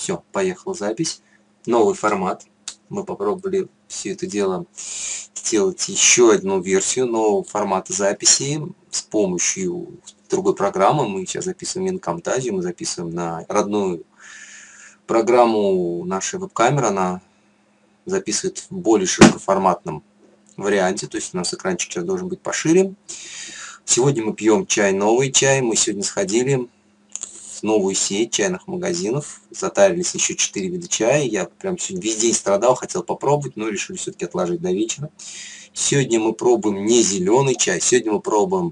Все, поехала запись. Новый формат. Мы попробовали все это дело сделать еще одну версию нового формата записи с помощью другой программы. Мы сейчас записываем не на Camtasia, мы записываем на родную программу нашей веб-камеры. Она записывает в более широкоформатном варианте, то есть у нас экранчик сейчас должен быть пошире. Сегодня мы пьем чай, новый чай. Мы сегодня сходили в новую сеть чайных магазинов. Затарились еще 4 вида чая. Я прям сегодня весь день страдал, хотел попробовать, но решили все-таки отложить до вечера. Сегодня мы пробуем не зеленый чай, сегодня мы пробуем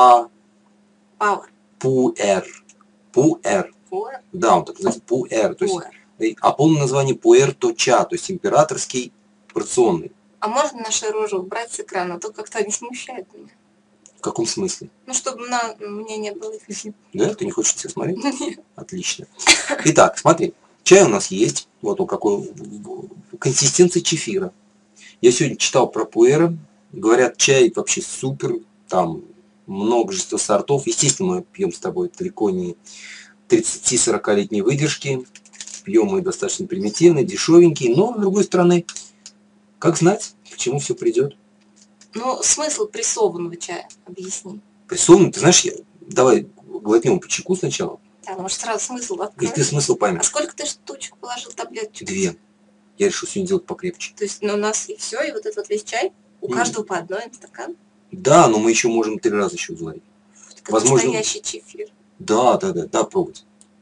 пуэр. Да, он так называется, пуэр. То есть, а полное название пуэрто-ча, то есть императорский порционный. А можно нашу рожу убрать с экрана, а то как-то не смущает меня. В каком смысле? Ну, чтобы мне не было их видно. Да? Ты не хочешь все смотреть? Нет. Отлично. Итак, смотри. Чай у нас есть. Вот он какой. Консистенция чефира. Я сегодня читал про пуэры. Говорят, чай вообще супер. Там множество сортов. Естественно, мы пьем с тобой далеко не 30-40-летней выдержки. Пьем мы достаточно примитивно, дешевенький. Но, с другой стороны, как знать, к чему все придет. Ну, смысл прессованного чая, объясни. Прессованный, ты знаешь, давай глотнем по чайку сначала. Да, может сразу смысл И откроешь. ты смысл поймешь. А сколько ты штучек положил, таблеточек? 2. Я решил сегодня делать покрепче. То есть у нас и все, и вот этот вот весь чай? У каждого по одной стакан? Да, но мы еще можем 3 раза еще заварить. Это возможно, настоящий чефир. Да, пробуйте.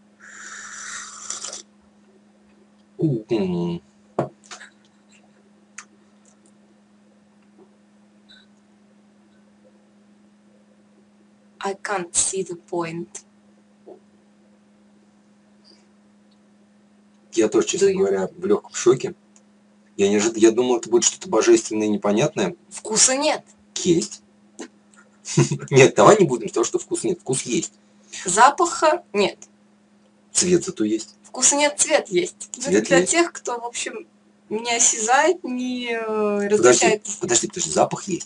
I can't see the point. Я тоже, честно говоря, в легком шоке. Я думал, это будет что-то божественное и непонятное. Вкуса нет. Есть. Нет, давай не будем того, что вкус нет. Вкус есть. Запаха нет. Цвет зато есть. Вкуса нет, цвет есть. Цвет для есть. тех, кто, в общем, не осязает, не различает. Подожди, запах есть.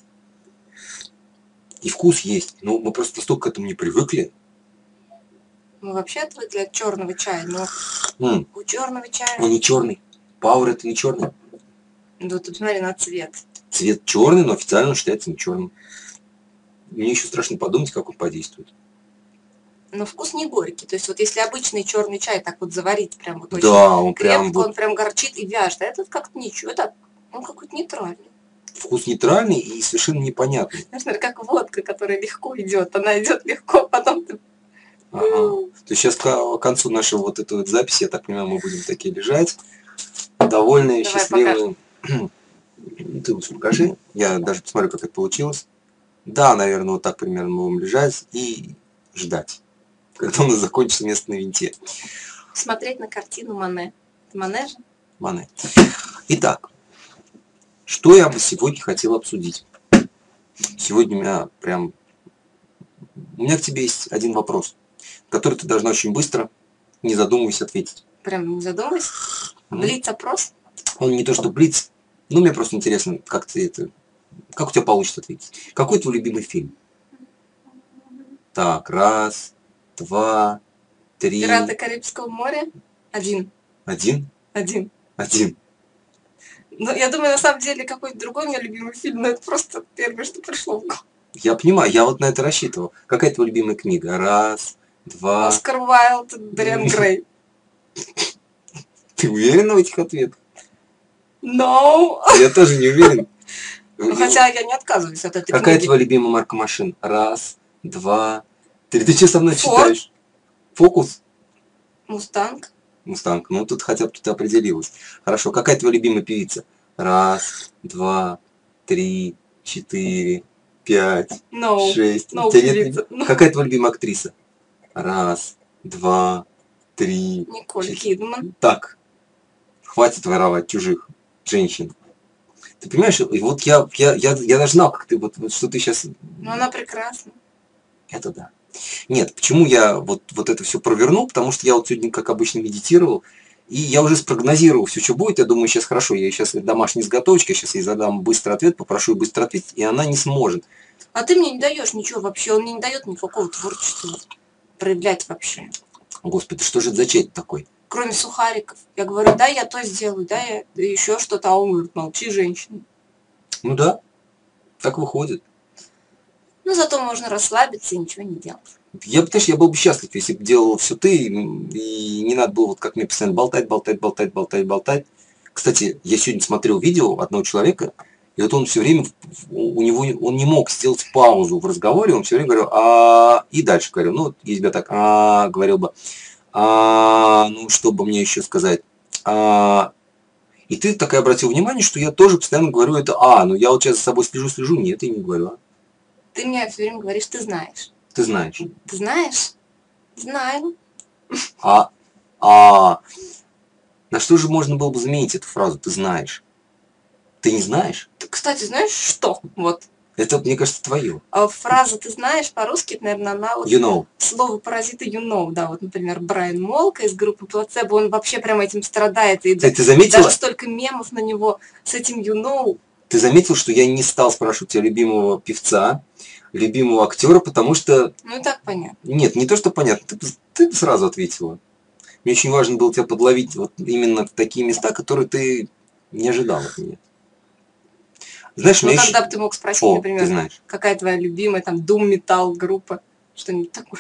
И вкус есть. Но мы просто настолько к этому не привыкли. Мы вообще отвыкли от черного чая, но у черного чая... Он не черный. Пауэр это не черный. Да, тут смотри на цвет. Цвет черный, но официально он считается не черным. Мне еще страшно подумать, как он подействует. Но вкус не горький. То есть вот если обычный черный чай так вот заварить прям вот очень да, он крепко, он прям горчит и вяжет. А этот как-то ничего, это он какой-то нейтральный. Вкус нейтральный и совершенно непонятный. Знаешь, как водка, которая легко идет. Она идет легко, потом ты... Ага. То есть сейчас к концу нашей вот этой вот записи, я так понимаю, мы будем такие лежать, довольные, давай, счастливые. Ты лучше покажи. Я даже посмотрю, как это получилось. Да, наверное, вот так примерно мы будем лежать и ждать, когда у нас закончится место на винте. Смотреть на картину Мане. Это Мане же? Мане. Итак, что я бы сегодня хотел обсудить? Сегодня у меня к тебе есть один вопрос, который ты должна очень быстро, не задумываясь, ответить. Прям не задумываясь? Блиц-опрос? Он не то что блиц, но мне просто интересно, как у тебя получится ответить. Какой твой любимый фильм? Так, 1, 2, 3. Пираты Карибского моря? 1. 1? 1. 1. Ну, я думаю, на самом деле, какой-то другой у меня любимый фильм, но это просто первое, что пришло в голову. Я понимаю, я вот на это рассчитывал. Какая твоя любимая книга? 1, 2... Оскар Уайлд, Дориан Грей. Ты уверена в этих ответах? No. Я тоже не уверен. Хотя я не отказываюсь от этой Какая книги. твоя любимая марка машин? 1, 2, 3. Ты что со мной читаешь? Фокус? Мустанг. Мустанг. Ну, тут хотя бы ты определилась. Хорошо. Какая твоя любимая певица? 1, 2, 3, 4, 5, 6. Какая твоя любимая актриса? 1, 2, 3. Николь Кидман. Так. Хватит воровать чужих женщин. Ты понимаешь, и вот я даже знал, как ты, вот что ты сейчас... Ну, она прекрасна. Это да. Нет, почему я вот это все провернул, потому что я вот сегодня, как обычно, медитировал, и я уже спрогнозировал все, что будет. Я думаю, сейчас хорошо, я сейчас домашней заготовочки, сейчас ей задам быстрый ответ, попрошу ее быстро ответить, и она не сможет. А ты мне не даешь ничего вообще, он мне не дает никакого творчества проявлять вообще. Господи, что же это за чай такой? кроме сухариков. Я говорю, да, я то сделаю, да, я еще что-то, а он говорит, молчи, женщина. Ну да, так выходит. Ну, зато можно расслабиться и ничего не делать. Я был бы счастлив, если бы делал все ты, и не надо было, вот как мне постоянно болтать. Кстати, я сегодня смотрел видео одного человека, и вот он все время, у него, он не мог сделать паузу в разговоре, он все время говорил, и дальше говорил, ну, если бы я так, говорил бы, ну, что бы мне еще сказать, и ты так и обратил внимание, что я тоже постоянно говорю это, ну, я вот сейчас за собой слежу, нет, я не говорю, Ты мне все время говоришь, ты знаешь. Ты знаешь. Ты знаешь? Знаю. На что же можно было бы заменить эту фразу «ты знаешь»? Ты не знаешь? Ты, кстати, знаешь что? Вот. Это, мне кажется, твое. Фраза «ты знаешь» по-русски, это, наверное, она вот You know. слово паразита you know, да, вот, например, Брайан Молко из группы Плацебо, он вообще прямо этим страдает, и ты заметила? Даже столько мемов на него с этим you know. Ты заметил, что я не стал спрашивать тебя любимого певца, любимого актера, потому что... Ну и так понятно. Нет, не то, что понятно, ты сразу ответила. Мне очень важно было тебя подловить вот именно в такие места, которые ты не ожидал от меня. Знаешь, ну, когда бы ты мог спросить, например, какая твоя любимая там дум-металл группа, что-нибудь такое?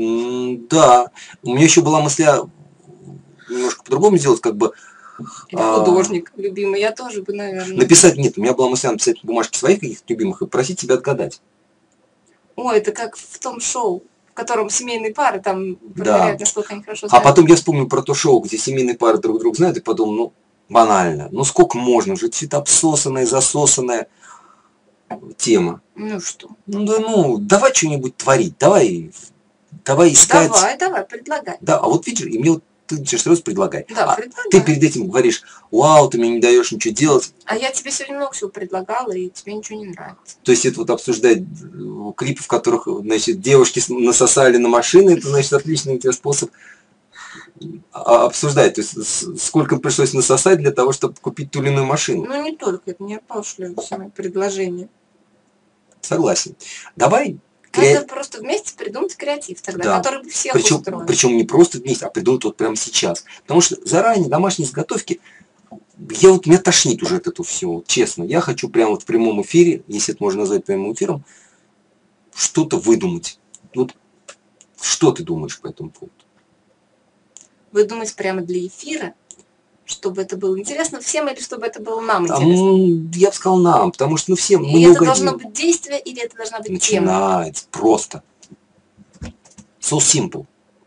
Да. У меня еще была мысль немножко по-другому сделать, как бы... Или художник любимый, я тоже бы, наверное... Написать, нет, у меня была мысль написать бумажки своих каких-то любимых и просить тебя отгадать. Ой, это как в том шоу, в котором семейные пары там проверяют, насколько они хорошо знают. А потом я вспомнил про то шоу, где семейные пары друг друга знают, и подумал, ну, банально. Ну, сколько можно? Уже это обсосанная, засосанная тема. Ну что? Ну, давай что-нибудь творить, давай искать. Давай, предлагай. Да, а вот видишь, и мне вот ты сразу предлагай. Да, предлагай. Ты перед этим говоришь, вау, ты мне не даешь ничего делать. А я тебе сегодня много всего предлагала, и тебе ничего не нравится. То есть это вот обсуждать клипы, в которых, значит, девушки насосали на машины, это, значит, отличный у тебя способ обсуждать. То есть сколько пришлось насосать для того, чтобы купить ту или иную машину. Ну не только, это не пошло все мои предложения. Согласен. Давай. Надо просто вместе придумать креатив тогда, который бы всех устроил. Причем не просто вместе, а придумать вот прямо сейчас. Потому что заранее домашние заготовки, меня тошнит уже от этого всего, честно. Я хочу прямо вот в прямом эфире, если это можно назвать прямым эфиром, что-то выдумать. Вот что ты думаешь по этому поводу? Выдумать прямо для эфира? Чтобы это было интересно всем или чтобы это было нам интересно? Я бы сказал нам, потому что всем мы не угодим. Это должно быть действие или это должна быть тема? Начинается просто. So simple.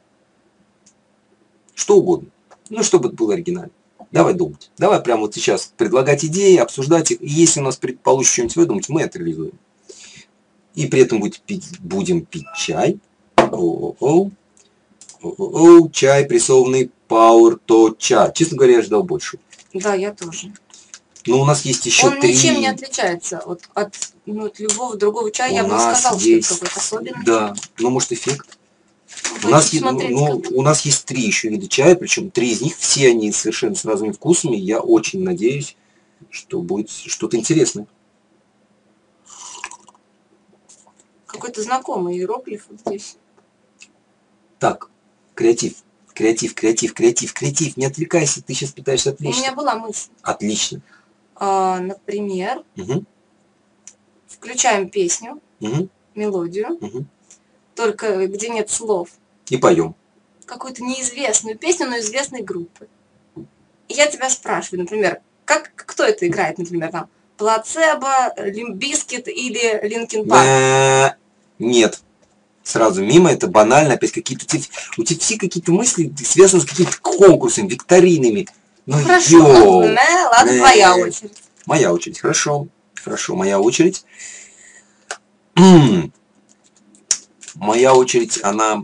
Что угодно. Ну, чтобы это было оригинально. Давай думать. Давай прямо вот сейчас предлагать идеи, обсуждать их. И если у нас получится что-нибудь выдумать, мы это реализуем. И при этом будем пить чай. Чай прессованный Power to чай. Честно говоря, я ждал больше. Да, я тоже. Но у нас есть еще Он ничем не отличается от любого другого чая. Я бы не сказала, что это какой-то особенный. Да, но может эффект. У нас есть 3 еще вида чая, причем 3 из них, все они совершенно с разными вкусами. Я очень надеюсь, что будет что-то интересное. Какой-то знакомый иероглиф вот здесь. Так, креатив. Не отвлекайся, ты сейчас пытаешься отвлечься. У меня была мысль. Отлично. Например, включаем песню, мелодию, только где нет слов. И поем. Какую-то неизвестную песню, но известной группы. И я тебя спрашиваю, например, кто это играет, например, там, Плацебо, Лимп Бизкит или Линкин Парк? Нет. Сразу мимо, это банально, опять какие-то у тебя все какие-то мысли связаны с какими-то конкурсами, викторинами. Ну хорошо, ладно, твоя очередь. Моя очередь, хорошо, моя очередь. Моя очередь, она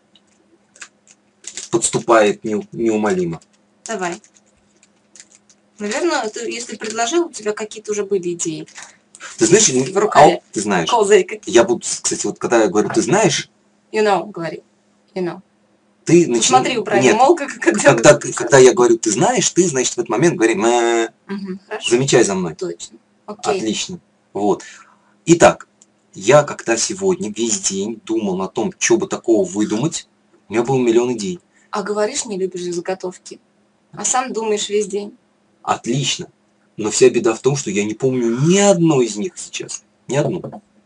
подступает неумолимо. Давай. Наверное, если предложил, у тебя какие-то уже были идеи. Ты знаешь, в рукаве. Ты знаешь. Я буду, кстати, вот когда я говорю, ты знаешь. You know, говори. You know. Ты Смотри, правильно, молка, когда я говорю, ты знаешь, ты, значит, в этот момент говори, замечай за мной. Точно. Окей. Отлично. Вот. Итак, я когда сегодня весь день думал о том, что бы такого выдумать, у меня был миллион идей. А говоришь, не любишь заготовки, а сам думаешь весь день. Отлично. Но вся беда в том, что я не помню ни одной из них сейчас. Ни одну.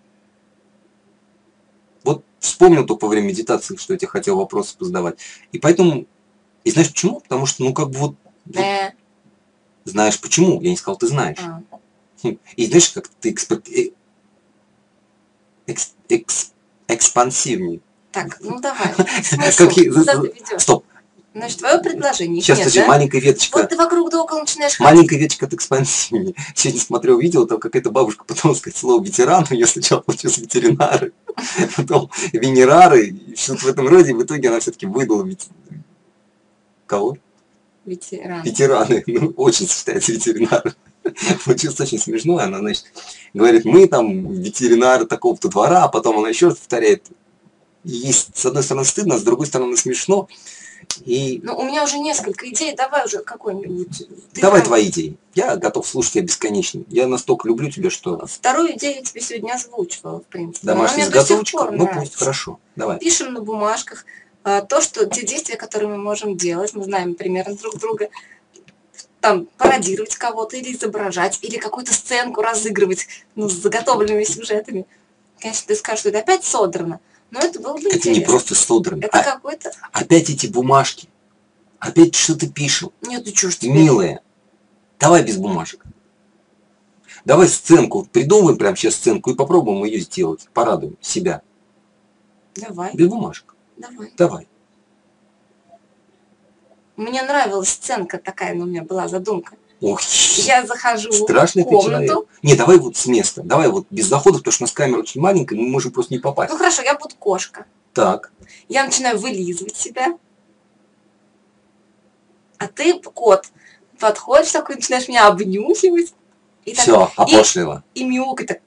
Вот вспомнил только во время медитации, что я тебе хотел вопросы позадавать. И поэтому... И знаешь почему? Потому что, ну, как бы вот... Знаешь почему? Я не сказал, ты знаешь. И знаешь, как ты экспансивнее. Так, ну давай. Куда ты ведешь? Стоп. Значит, твое предложение. Сейчас, подожди, маленькая веточка. Вот ты вокруг да около начинаешь ходить. Маленькая веточка от экспансивнее. Сегодня смотрел видео, там какая-то бабушка пыталась сказать слово ветеран, но я сначала получилось ветеринары, потом венерары, и что-то в этом роде, и в итоге она все-таки выдала кого? Ветераны. Ветераны. Ну, очень сочетается ветеринары. Получилось очень смешно. Она, значит, говорит, мы там ветеринары такого-то двора, а потом она еще раз повторяет. И есть, с одной стороны, стыдно, а с другой стороны, смешно. И... Ну, у меня уже несколько идей, давай уже какой-нибудь. Давай твои идеи. Я готов слушать тебя бесконечно. Я настолько люблю тебя, что... Вторую идею я тебе сегодня озвучивала, в принципе. Домашняя заготовочка? Ну, пусть, хорошо. Давай. Пишем на бумажках то, что те действия, которые мы можем делать, мы знаем примерно друг друга, там, пародировать кого-то, или изображать, или какую-то сценку разыгрывать, ну, с заготовленными сюжетами. Конечно, ты скажешь, что это опять содрано. Но это было бы интересно. Это не просто содрано. Это какой-то... Опять эти бумажки. Опять что-то пишем. Нет, ты что ж тебе... Милая, давай без бумажек. Давай сценку. Придумаем прямо сейчас сценку и попробуем ее сделать. Порадуем себя. Давай. Без бумажек. Давай. Давай. Мне нравилась сценка такая, но у меня была задумка. Ох, я захожу страшный в комнату. Не, давай вот с места. Давай вот без заходов, потому что у нас камера очень маленькая, мы можем просто не попасть. Ну хорошо, я буду кошка. Так. Я начинаю вылизывать себя. А ты, кот, подходишь такой, начинаешь меня обнюхивать. И все, опошлила. И мяукать так.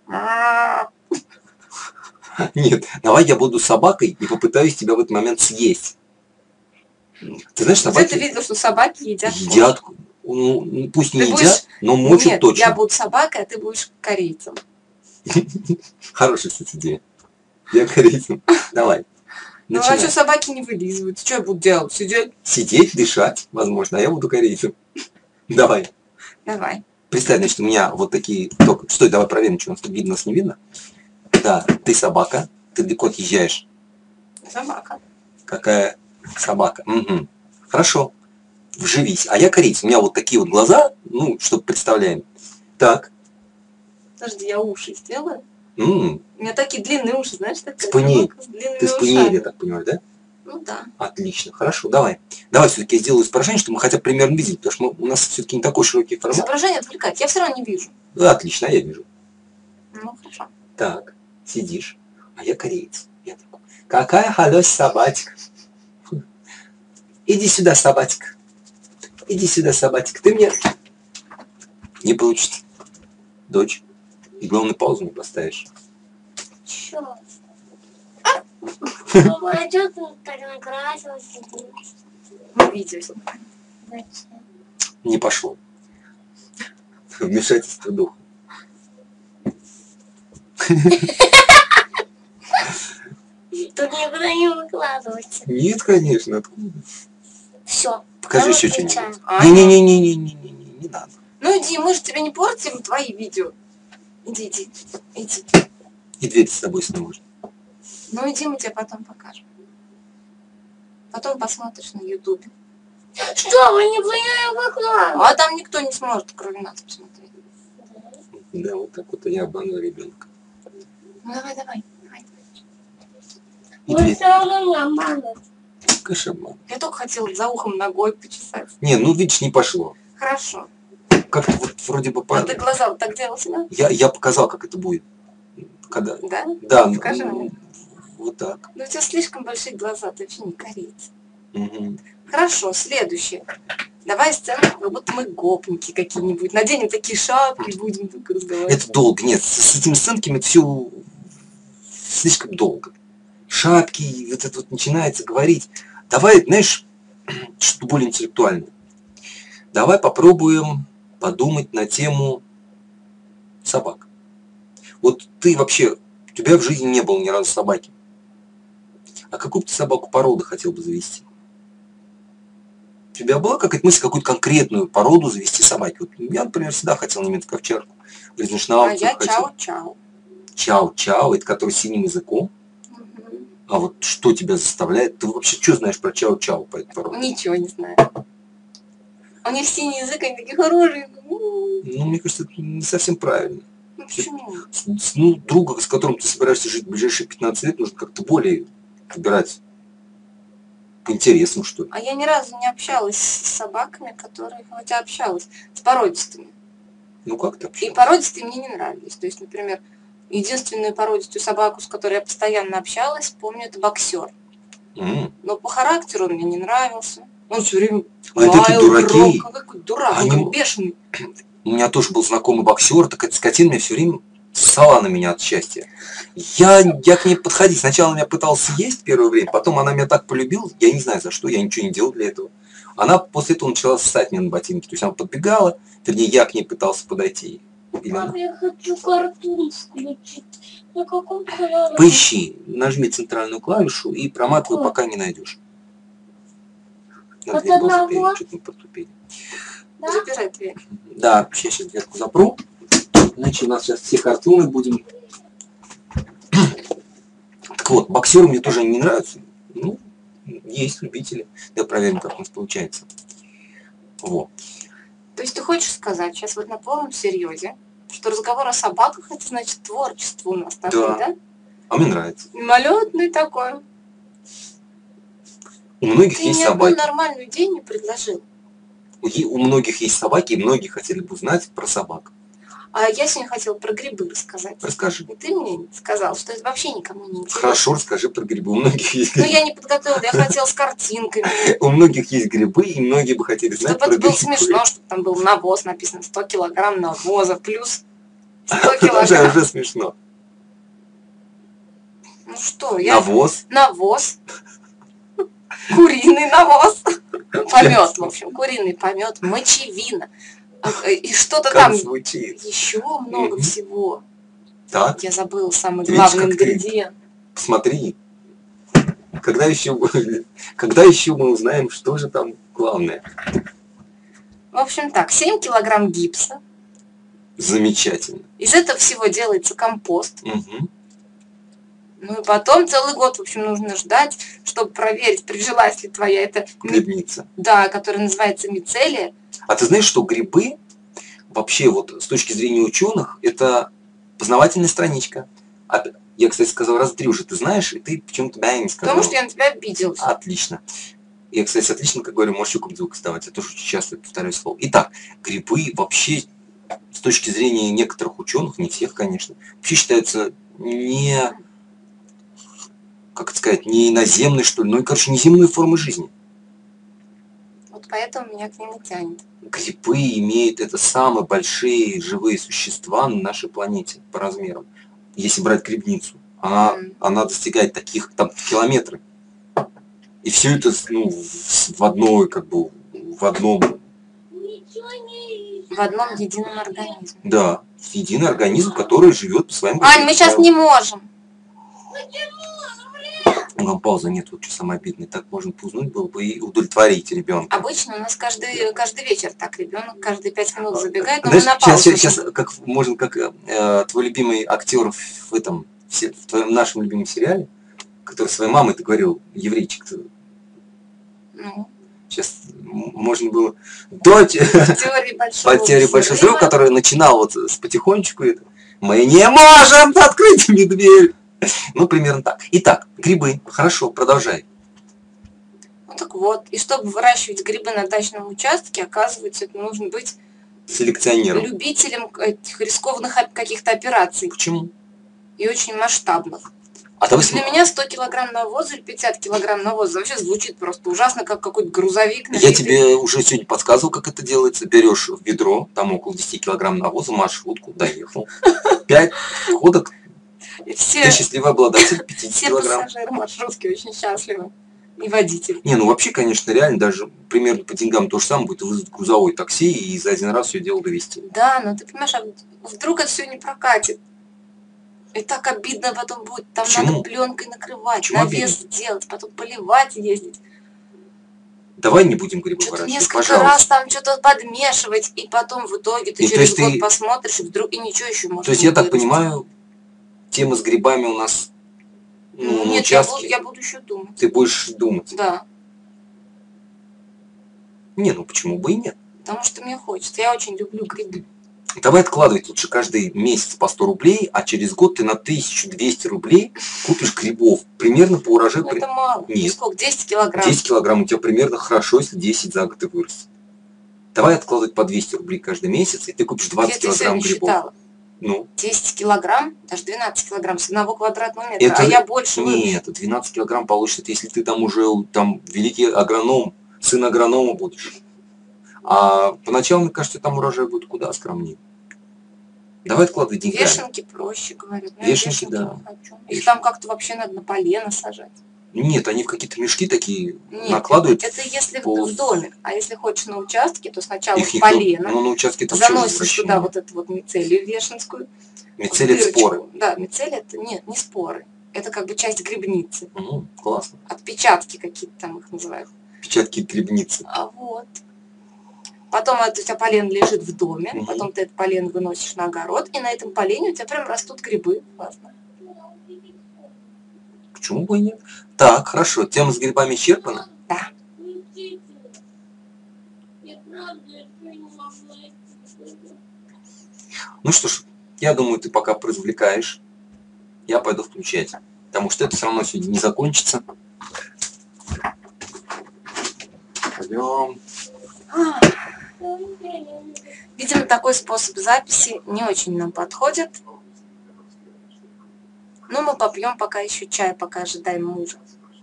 Нет, давай я буду собакой и попытаюсь тебя в этот момент съесть. Ты знаешь, собаки... Где ты видел, что собаки едят? Едят. Ну, пусть не едят, но мочат точно. Я буду собакой, а ты будешь корейцем. Хорошая, кстати, идея. Я корейцем. Давай. Ну а что собаки не вылизывают? Что я буду делать? Сидеть? Сидеть, дышать, возможно, а я буду корейцем. Давай. Давай. Представь, значит, у меня вот такие... Только... Стой, давай проверим, что у нас тут видно, нас не видно. Да, ты собака, ты далеко отъезжаешь. Собака. Какая собака? Угу. Хорошо. Вживись. А я корейец. У меня вот такие вот глаза, ну, чтобы представляем. Так. Подожди, я уши сделаю. У меня такие длинные уши, знаешь, такая спаниель. Ты спаниель, я так понимаю, да? Ну да. Отлично, хорошо, давай. Давай все-таки я сделаю изображение, чтобы мы хотя бы примерно видели, потому что у нас все-таки не такой широкий формат. Изображение отвлекать, я все равно не вижу. Да, отлично, я вижу. Ну, хорошо. Так, сидишь, а я кореец. Я такой, какая халёсь собачка. Иди сюда, собачка. Иди сюда, собачка. Ты мне... Не получится. Дочь. И главное, паузу не поставишь. Чё? Мама, а чё ты так накрасилась? Видео. Зачем? Не пошло. Вмешательство духа. Тут никуда не выкладывается. Нет, конечно, откуда? Все. Покажи еще что-нибудь. Не надо. Ну иди, мы же тебя не портим, твои видео. Иди. И дверь с собой сможешь. Ну иди, мы тебе потом покажем. Потом посмотришь на ютубе. Что, вы не выкладываете? А там никто не сможет, кроме нас, посмотреть. Да, вот так вот я обманул ребенка. Ну давай. Вы все равно не обманываете. Конечно, обман. Я только хотела за ухом ногой почесать. Не, ну видишь, не пошло. Хорошо. Как-то вот вроде бы... А ты глаза вот так делал себя? Я показал, как это будет. Когда... Да? Да. Покажи мне. Вот так. Ну у тебя слишком большие глаза, ты вообще не кореец. Угу. Хорошо, следующее. Давай сценку, как будто мы гопники какие-нибудь. Наденем такие шапки, будем только разговаривать. Это долго. Нет, с этими сценками это все слишком долго. Шапки, вот это вот начинается говорить. Давай, знаешь, что-то более интеллектуальное. Давай попробуем подумать на тему собак. Вот ты вообще, у тебя в жизни не было ни разу собаки. А какую бы ты собаку породы хотел бы завести? У тебя была какая-то мысль, какую-то конкретную породу завести собаки? Вот я, например, всегда хотел немецкую овчарку. Говорит, на А аукцию я хотел. чау-чау. Чау-чау, это который с синим языком. Мгм. А вот что тебя заставляет? Ты вообще что знаешь про чау-чау по этой породе? Ничего не знаю. У них синий язык, они такие хорошие. Ну, мне кажется, это не совсем правильно. Ну почему? Ну, друга, с которым ты собираешься жить в ближайшие 15 лет, нужно как-то более выбирать по интересам, что ли. А я ни разу не общалась с собаками, которые... Хотя общалась с породистыми. Ну, как ты И общался? породистые мне не нравились. То есть, например, единственную породистую собаку, с которой я постоянно общалась, помню, это боксер. Но по характеру он мне не нравился. Он все время А это такие лаял, дураки. громко, какой дурак, Они- он как бешеный. У меня тоже был знакомый боксер, так эта скотина меня все время ссала на меня от счастья. Я к ней подходить. Сначала она меня пыталась съесть первое время, потом она меня так полюбила, я не знаю за что, я ничего не делал для этого. Она после этого начала ссать мне на ботинки. То есть она подбегала, вернее, я к ней пытался подойти. Или она- Мам, я хочу картун включить. На каком канале? Поищи, нажми центральную клавишу и проматывай, Какую? пока не найдешь. Вот Надо дверь было одного? запереть, что-то мы протупили. Да? Запирай дверь. Да, я сейчас дверку запру. Иначе у нас сейчас все картоны будем. Так вот, боксеры мне тоже не нравятся. Ну, есть любители. Да, проверим, как у нас получается. Вот. То есть ты хочешь сказать сейчас вот на полном серьезе, что разговор о собаках это значит творчество у нас такое, да? А мне нравится. Мимолетный такой. У многих Ты есть ни одну собаки. нормальную идею не предложил. У многих есть собаки, и многие хотели бы узнать про собак. А я сегодня хотела про грибы рассказать. Расскажи. И ты мне сказал, что это вообще никому не интересно. Хорошо, расскажи про грибы. У многих есть Ну грибы. я не подготовила, я хотела с картинками. У многих есть грибы, и многие бы хотели знать Чтобы про это было грибы. смешно, чтобы там был навоз, написано 100 килограмм навоза, плюс 100 Уже килограмм. смешно. Ну что, я... Навоз. Навоз. Куриный навоз. Помет, в общем, куриный помет, мочевина. И что-то Как там звучит. еще много Мгм. всего. Так, Я забыла самый Ты видишь, главный как ты- ингредиент. посмотри. Когда еще мы узнаем, что же там главное? В общем так, 7 килограмм гипса. Замечательно. Из этого всего делается компост. Мгм. Ну и потом целый год, в общем, нужно ждать, чтобы проверить, прижилась ли твоя эта... Грибница. Да, которая называется мицелия. А ты знаешь, что грибы вообще вот с точки зрения ученых это познавательная страничка. Я, кстати, сказал раз 3 уже, ты знаешь, и ты почему-то да, не сказал. Потому что я на тебя обиделась. Отлично. Я, кстати, отлично, как говорю, можешь щуку звук вставать. Я тоже очень часто повторяю слово. Итак, грибы вообще с точки зрения некоторых ученых, не всех, конечно, вообще считаются не, как это сказать, не наземной, что ли, ну и, короче, неземной формы жизни. Вот поэтому меня к ним и тянет. Грибы имеют это самые большие живые существа на нашей планете по размерам. Если брать грибницу, она достигает таких там километров. И все это ну, в одной, как бы, в одном, Ничего не... В одном едином организме. да, единый организм, который живет по своим Ань, мы сейчас не можем. Там паузы нет, вот что самое обидное. Так можно пузнуть было бы и удовлетворить ребенка. Обычно у нас каждый вечер так ребенок каждые 5 минут забегает, но мы Знаешь, на паузу. сейчас как можно, как твой любимый актер в этом, в твоем нашем любимом сериале, который своей мамой ты говорил, еврейчик-то. Ну, Сейчас можно было дочь теория большого потери большого взрыва, взрыва. который начинал вот с потихонечку это. Мы не можем открыть мне дверь. Ну, примерно так. Итак, грибы. Хорошо, продолжай. Ну так вот, и чтобы выращивать грибы на дачном участке, оказывается, это нужно быть Селекционером. любителем этих рискованных каких-то операций Почему? и очень масштабных. А давай Для меня 100 килограмм навоза или 50 килограмм навоза вообще звучит просто ужасно, как какой-то грузовик. Я тебе уже сегодня подсказывал, как это делается. Берешь в ведро, там около 10 килограмм навоза, маршрутку, доехал. 5 ходок, И все, ты счастливый обладатель 50 все килограмм. пассажиры маршрутки очень счастливы. И водитель. Не, ну вообще, конечно, реально даже примерно по деньгам то же самое будет вызвать грузовой такси и за один раз все дело довести. Да, но ты понимаешь, а вдруг это все не прокатит. И так обидно потом будет. Там Почему? надо пленкой накрывать, Почему навес делать, потом поливать ездить. Давай не будем грибы Что-то выращивать, несколько пожалуйста. раз там что-то подмешивать, и потом в итоге ты И то через есть год ты- посмотришь, и вдруг и ничего еще может То есть я не так вырасти. понимаю, тема с грибами у нас на Нет, участке. я буду еще думать. Ты будешь думать. Да, Не, ну почему бы и нет? потому что мне хочется. Я очень люблю грибы. Давай откладывать лучше каждый месяц по 100 рублей, а через год ты на 1200 рублей купишь грибов. Примерно по урожаю. Ну, это мало. Ну, Нет. сколько? 10 килограмм. 10 килограмм у тебя примерно хорошо, если 10 за год и вырастет. Давай откладывать по 200 рублей каждый месяц, и ты купишь 20 Я килограмм сегодня грибов. считала. Ну, 10 килограмм, даже 12 килограмм с 1 квадратного метра, это а я больше выращу. нет, 12 килограмм получится, если ты там уже там великий агроном, сын агронома будешь. А поначалу, мне кажется, там урожай будет куда скромнее. Давай откладывай деньгами. Вешенки проще, говорят. Но Вешенки, я да. не хочу. Их там как-то вообще надо на полено сажать. Нет, они в какие-то мешки такие Нет, накладывают. это если по- в домик. А если хочешь на участке, то сначала Их в никто- полено. Ну, на участке это вообще Заносишь возвращение. туда вот эту вот мицелию вешенскую. Мицелий это дырочку. споры. Да, мицелия это нет, не споры. Это как бы часть грибницы. Классно. Отпечатки какие-то там их называют. Печатки грибницы. А вот. Потом это у тебя полен лежит в доме, Мгм. потом ты этот полен выносишь на огород, и на этом полене у тебя прям растут грибы. Классно. Почему бы и нет? Так, хорошо. Тема с грибами исчерпана? Да. Ну что ж, я думаю, ты пока поразвлекаешь. Я пойду включать. Потому что это все равно сегодня не закончится. Пойдем. Видимо, такой способ записи не очень нам подходит. Но мы попьем пока еще чай, пока ожидаем мужа.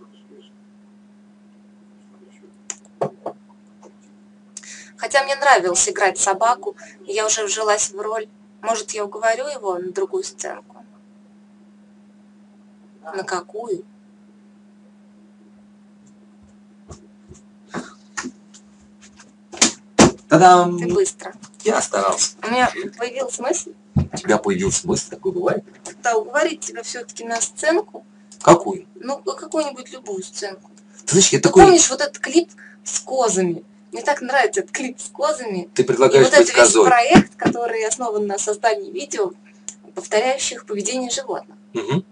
Хотя мне нравилось играть собаку, и я уже вжилась в роль. Может, я уговорю его на другую сценку? На какую? Та-дам! Ты быстро. Я старался. У меня появилась мысль, У тебя появился мысль, такой бывает? да, уговорить тебя все-таки на сценку. Какую? Ну, какую-нибудь любую сценку. Ты знаешь, я Ты такой... помнишь вот этот клип с козами? Мне так нравится этот клип с козами. Ты И предлагаешь вот это быть весь козой. проект, который основан на создании видео, повторяющих поведение животных. Угу.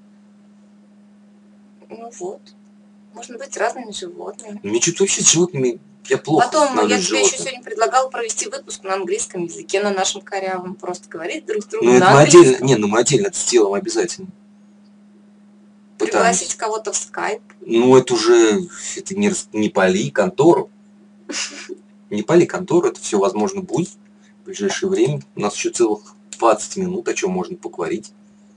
Ну вот. Можно быть разными животными. Мне что-то вообще с животными... Я плохо Потом я становлюсь тебе еще животным. сегодня предлагала провести выпуск на английском языке, на нашем корявом. Просто говорить друг с другом Ну, это на мы английском. отдельно... Не, ну мы отдельно это сделаем обязательно. Пригласить кого-то в скайп. Ну, это уже... Это не пали контору. Не пали контору, это все возможно будет в ближайшее время. У нас еще целых 20 минут, о чем можно поговорить.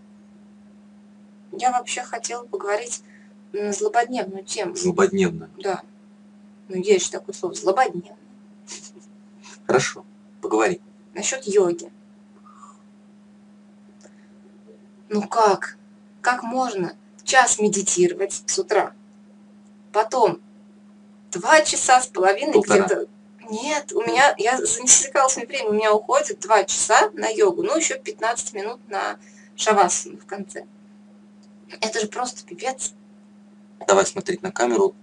Я вообще хотела поговорить на злободневную тему. Злободневно. Да. Ну, есть же такое слово злободневное. Хорошо, поговори. Насчет йоги. Ну как? Как можно час медитировать с утра? Потом 2 часа с половиной 1,5. где-то. Нет, у меня, я засекала себе время, у меня уходит 2 часа на йогу, ну еще 15 минут на шавасану в конце. Это же просто пипец. Давай смотреть на камеру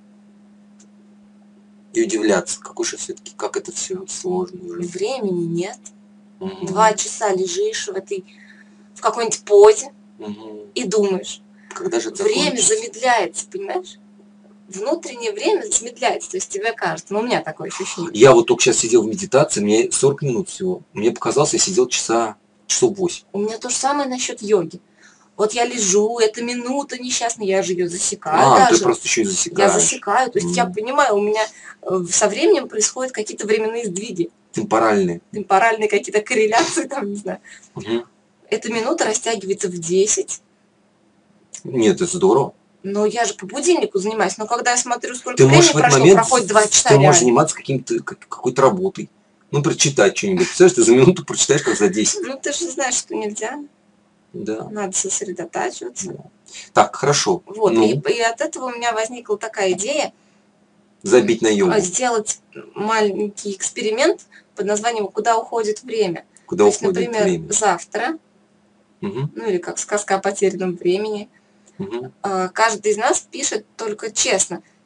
и удивляться, какой же все-таки, как это все сложно уже. Времени нет. Мгм. 2 часа лежишь в какой-нибудь позе Мгм. и думаешь. Когда же это Время закончится? замедляется, понимаешь? Внутреннее время замедляется, то есть тебе кажется, ну у меня такое ощущение. Я вот только сейчас сидел в медитации, мне 40 минут всего. Мне показалось, я сидел часов 8. У меня то же самое насчет йоги. Вот я лежу, это минута несчастная, я же ее засекаю Ты даже. просто еще и Я засекаешь. засекаю, то есть я понимаю, у меня со временем происходят какие-то временные сдвиги, Темпоральные. темпоральные какие-то корреляции, там, не знаю. Мгм. Эта минута растягивается в 10, Нет, это здорово. но я же по будильнику занимаюсь, но когда я смотрю, сколько Ты можешь времени в этот прошло, момент, проходит 2 часа ты можешь реально. заниматься какой-то работой. Ну, прочитать что-нибудь. Представляешь, ты за минуту прочитаешь, как за 10. Ну ты же знаешь, что нельзя, Да. надо сосредотачиваться. Так, хорошо. Вот, Ну, и от этого у меня возникла такая идея забить на йогу. сделать маленький эксперимент под названием «Куда уходит время?». Куда То есть, уходит например, время. завтра, Мгм, ну или как сказка о потерянном времени, мгм. каждый из нас пишет только честно,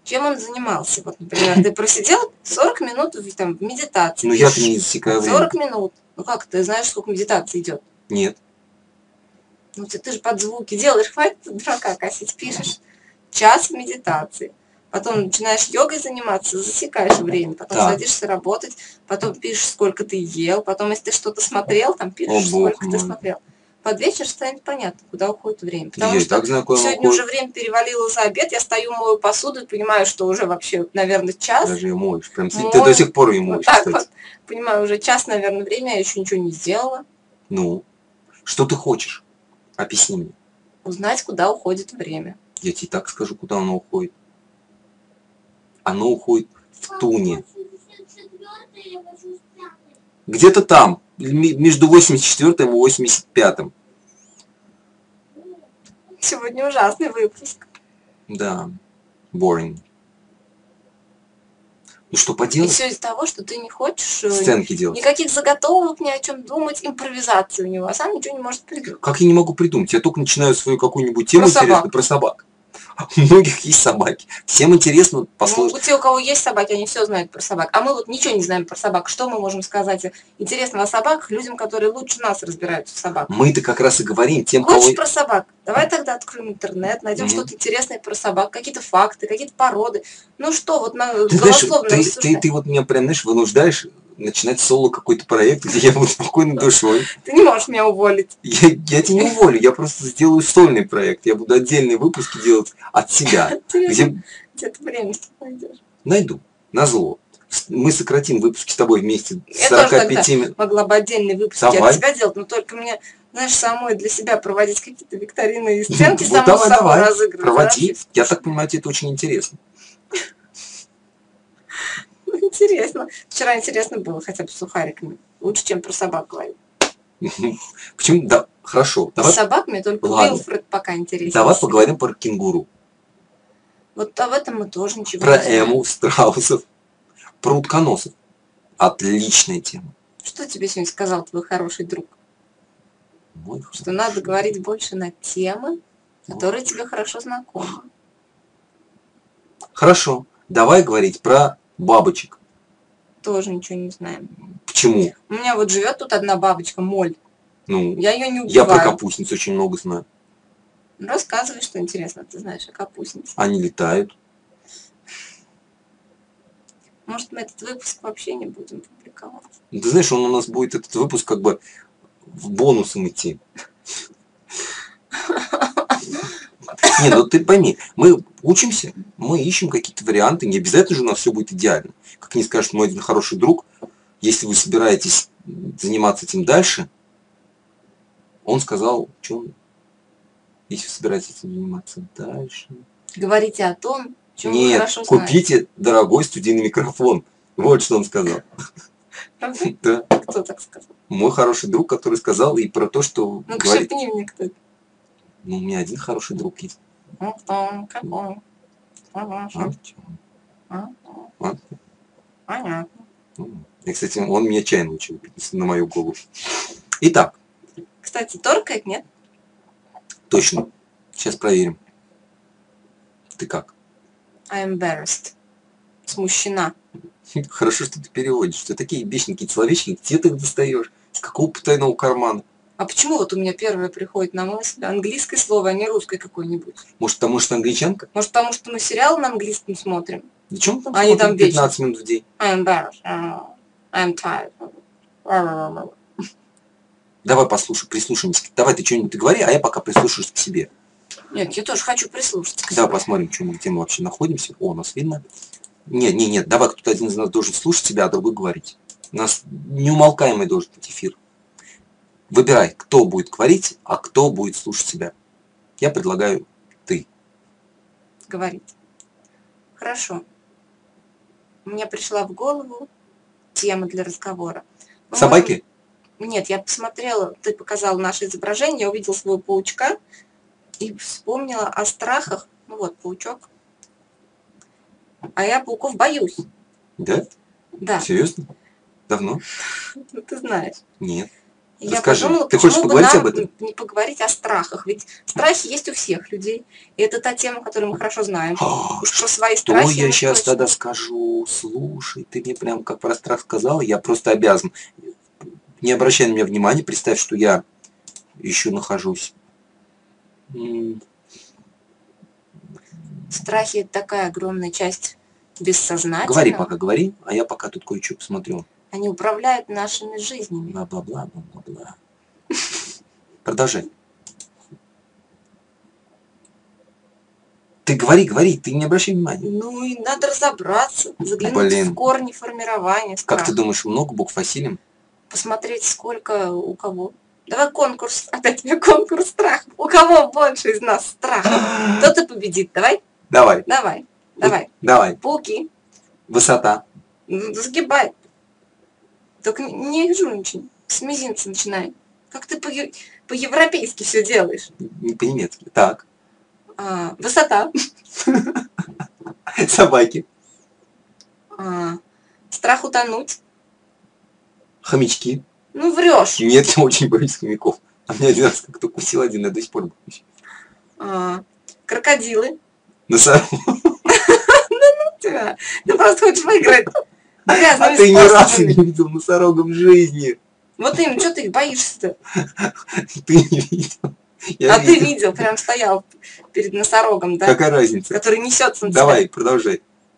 чем он занимался. Вот, например, ты просидел 40 минут в медитации. Ну я-то не засекаю время. 40 минут. Ну как, ты знаешь, сколько медитации идет? Нет. Ну ты же под звуки делаешь, хватит дурака косить, пишешь. Час в медитации. Потом начинаешь йогой заниматься, засекаешь время, потом садишься работать, потом пишешь, сколько ты ел, потом, если ты что-то смотрел, там пишешь, сколько ты смотрел. Под вечер станет понятно, куда уходит время. Потому что сегодня уже время перевалило за обед, я стою, мою посуду и понимаю, что уже вообще, наверное, час. Даже ее моешь. Прям ты до сих пор ее моешь, вот так вот. Понимаю, уже час, наверное, время, я еще ничего не сделала. Ну, что ты хочешь? Объясни мне. Узнать, куда уходит время. Я тебе так скажу, куда оно уходит. Оно уходит в туне. Где-то там, между 84 и 85. Сегодня ужасный выпуск. Да, boring. Ну что поделать? И все из-за того, что ты не хочешь сценки делать. Никаких заготовок, ни о чем думать, импровизации у него, а сам ничего не может придумать. Как я не могу придумать? Я только начинаю свою какую-нибудь тему интересную про собак. У многих есть собаки. Всем интересно послушать. Ну, те, у кого есть собаки, они все знают про собак. А мы вот ничего не знаем про собак. Что мы можем сказать интересного о собаках людям, которые лучше нас разбираются в собаках? Мы-то как раз и говорим тем, Хочешь кого... про собак? Давай тогда откроем интернет, найдем что-то интересное про собак, какие-то факты, какие-то породы. Ну что, вот на голословно ты вот меня прям, знаешь, вынуждаешь начинать соло какой-то проект, где я буду спокойной душой. Ты не можешь меня уволить. Я тебя не уволю, я просто сделаю сольный проект. Я буду отдельные выпуски делать от себя. Где ты время найдешь? Найду. Назло. Мы сократим выпуски с тобой вместе. Я 45 тоже могла бы отдельные выпуски от тебя делать, но только мне, знаешь, самой для себя проводить какие-то викторины и сценки, самой собой разыгрывать. Проводи. Я так понимаю, тебе это очень интересно. Интересно. Вчера интересно было, хотя бы с сухариками. Лучше, чем про собак говорить. Почему? Да, хорошо. С собаками только Уилфред пока интереснее. Давай поговорим про кенгуру. Вот об этом мы тоже ничего не знаем. Про эму, страусов, про утконосов. Отличная тема. Что тебе сегодня сказал твой хороший друг? Что надо говорить больше на темы, которые тебе хорошо знакомы. Хорошо. Давай говорить про бабочек. Тоже ничего не знаем. Почему? У меня вот живет тут одна бабочка, моль. Ну, я ее не убиваю. Я про капустниц очень много знаю. Рассказывай, что интересно ты знаешь о капустнице. Они летают. Может, мы этот выпуск вообще не будем публиковать? Ну, ты знаешь, он у нас будет, этот выпуск, как бы в бонусом идти. Не, ну ты пойми, мы учимся, мы ищем какие-то варианты, не обязательно же у нас все будет идеально. Как мне скажет мой один хороший друг, если вы собираетесь заниматься этим дальше, он сказал, что если вы собираетесь этим заниматься дальше... Говорите о том, чем вы хорошо знаете. Нет, купите дорогой студийный микрофон. Вот что он сказал. Правда? Да. Кто так сказал? Мой хороший друг, который сказал и про то, что... Ну-ка, шепни мне, кто это. Ну, у меня один хороший друг есть. Ну, кто? Какой? Понятно. И, кстати, он меня чай научил на мою голову. Итак. Кстати, торкает, нет? Точно. Сейчас проверим. Ты как? I'm embarrassed. Смущена. Хорошо, что ты переводишь. Что такие вечные какие-то словечки, где ты их достаешь? С какого потайного кармана? А почему вот у меня первое приходит на мысль английское слово, а не русское какое-нибудь? Может, потому что англичанка? Может, потому что мы сериал на английском смотрим? Да чем мы там смотрим там 15 минут в день? I'm embarrassed. I'm tired. Давай послушай, прислушаемся. Давай ты что-нибудь говори, а я пока прислушаюсь к себе. Нет, я тоже хочу прислушаться к себе. Давай посмотрим, где мы вообще находимся. О, нас видно. Нет, давай кто-то один из нас должен слушать себя, а другой говорить. У нас неумолкаемый должен быть эфир. Выбирай, кто будет говорить, а кто будет слушать себя. Я предлагаю ты. Говорить. Хорошо. Мне пришла в голову тема для разговора. Собаки? Нет, я посмотрела, ты показал наше изображение, я увидела своего паучка и вспомнила о страхах. Ну вот, паучок. А я пауков боюсь. Да? Да. Серьезно? Давно? Ну, ты знаешь. Нет. Я Расскажи. подумала, Ты хочешь почему бы поговорить нам об этом? не поговорить о страхах. Ведь страхи есть у всех людей. И это та тема, которую мы хорошо знаем. Уж про свои Что страхи я мы сейчас точно. тогда скажу? Слушай, ты мне прям как про страх сказала, я просто обязан. Не обращай на меня внимания, представь, что я еще нахожусь. Страхи – это такая огромная часть бессознательного. Говори пока, говори, а я пока тут кое-что посмотрю. Они управляют нашими жизнями. Бла-бла-бла, бла-бла-бла. Продолжай. Ты говори, ты не обращай внимания. Ну и надо разобраться, заглянуть в корни формирования страха. Как ты думаешь, много букв осилим? Посмотреть, сколько у кого. Давай конкурс, опять конкурс страхов. У кого больше из нас страха? Кто-то победит, давай? Давай. Пауки. Высота. Загибай. Только не жульничай. С мизинца начинай. Как ты по-европейски все делаешь? Не по-немецки. Так. Высота. Собаки. Страх утонуть. Хомячки. Ну, врешь. Нет, я очень боюсь хомяков. А меня один раз как-то укусил один, я до сих пор боюсь. Крокодилы. Носорог. Ты просто хочешь выиграть. А ты ни разу не видел носорога в жизни. Вот именно, что ты их боишься-то? Ты не видел. Ты видел, прям стоял перед носорогом, да? Какая разница? Который несется на тебя. Давай, продолжай.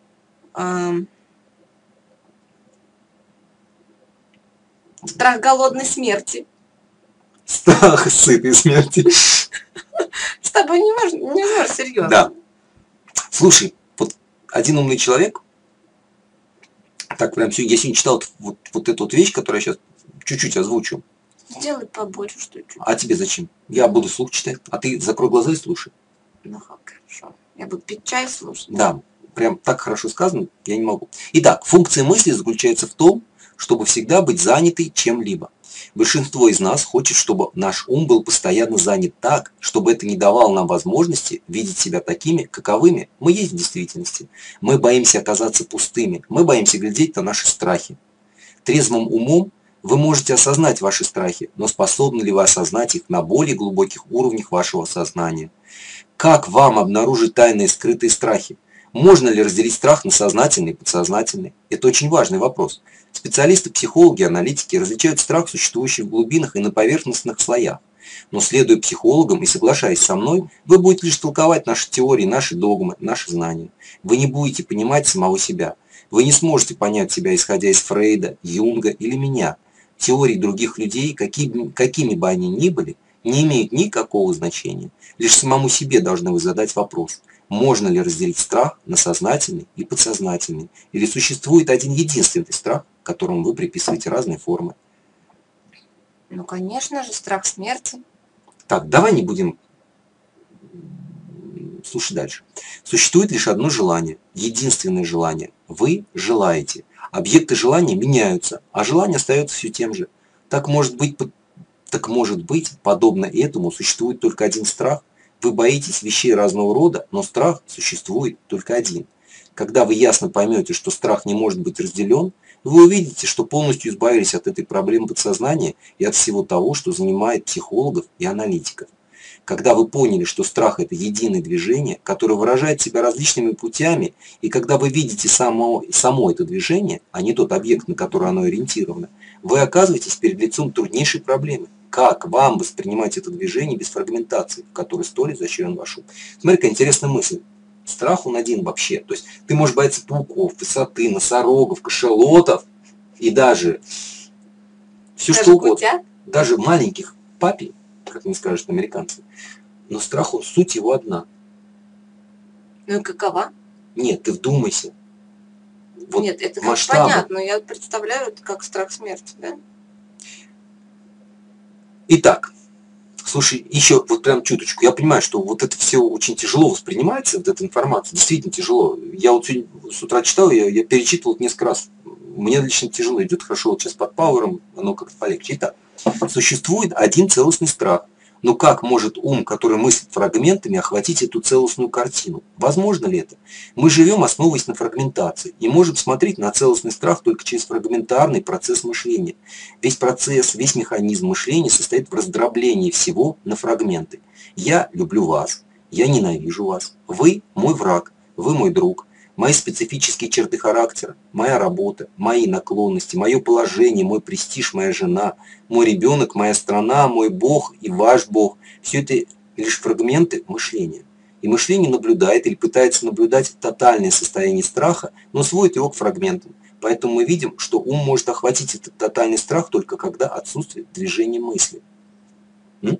Страх голодной смерти. Страх сытой смерти. С тобой не можешь серьезно. Да. Слушай, вот один умный человек, так прям я сегодня читал вот эту вот вещь, которую я сейчас чуть-чуть озвучу. Сделай побольше, что ли. А тебе зачем? Я буду вслух читать, а ты закрой глаза и слушай. Ну, хорошо. Я буду пить чай и слушать. Да, прям так хорошо сказано, я не могу. Итак, функция мысли заключается в том, чтобы всегда быть занятой чем-либо. Большинство из нас хочет, чтобы наш ум был постоянно занят так, чтобы это не давало нам возможности видеть себя такими, каковыми мы есть в действительности. Мы боимся оказаться пустыми, мы боимся глядеть на наши страхи. Трезвым умом вы можете осознать ваши страхи, но способны ли вы осознать их на более глубоких уровнях вашего сознания? Как вам обнаружить тайные скрытые страхи? Можно ли разделить страх на сознательный и подсознательный? Это очень важный вопрос. Специалисты, психологи, аналитики различают страх, существующий в глубинах и на поверхностных слоях. Но следуя психологам и соглашаясь со мной, вы будете лишь толковать наши теории, наши догмы, наши знания. Вы не будете понимать самого себя. Вы не сможете понять себя, исходя из Фрейда, Юнга или меня. Теории других людей, какими бы они ни были, не имеют никакого значения. Лишь самому себе должны вы задать вопрос. Можно ли разделить страх на сознательный и подсознательный? Или существует один единственный страх, которому вы приписываете разные формы? Ну, конечно же, страх смерти. Так, давай не будем слушать дальше. Существует лишь одно желание, единственное желание. Вы желаете. Объекты желания меняются, а желание остается все тем же. Так может быть, подобно этому существует только один страх. Вы боитесь вещей разного рода, но страх существует только один. Когда вы ясно поймете, что страх не может быть разделен, вы увидите, что полностью избавились от этой проблемы подсознания и от всего того, что занимает психологов и аналитиков. Когда вы поняли, что страх – это единое движение, которое выражает себя различными путями, и когда вы видите само это движение, а не тот объект, на который оно ориентировано, вы оказываетесь перед лицом труднейшей проблемы. Как вам воспринимать это движение без фрагментации, в которой столь изощрен ваш ум? Смотри, какая интересная мысль. Страх он один вообще. То есть ты можешь бояться пауков, высоты, носорогов, кашалотов и даже все что угодно. Даже маленьких папи, как мне скажут американцы. Но страх, суть его одна. Ну и какова? Нет, ты вдумайся. Вот нет, это как понятно, я представляю это как страх смерти, да? Итак, слушай, еще вот прям чуточку. Я понимаю, что вот это все очень тяжело воспринимается, вот эта информация, действительно тяжело. Я вот сегодня с утра читал, я перечитывал несколько раз. Мне лично тяжело идет, хорошо, вот сейчас под пауэром оно как-то полегче. Итак, существует один целостный страх, Но как может ум, который мыслит фрагментами, охватить эту целостную картину? Возможно ли это? Мы живем, основываясь на фрагментации, и можем смотреть на целостный страх только через фрагментарный процесс мышления. Весь процесс, весь механизм мышления состоит в раздроблении всего на фрагменты. Я люблю вас, я ненавижу вас, вы мой враг, вы мой друг. Мои специфические черты характера, моя работа, мои наклонности, мое положение, мой престиж, моя жена, мой ребенок, моя страна, мой Бог и ваш Бог – все это лишь фрагменты мышления. И мышление наблюдает или пытается наблюдать тотальное состояние страха, но сводит его к фрагментам. Поэтому мы видим, что ум может охватить этот тотальный страх только когда отсутствует движение мысли. Ну,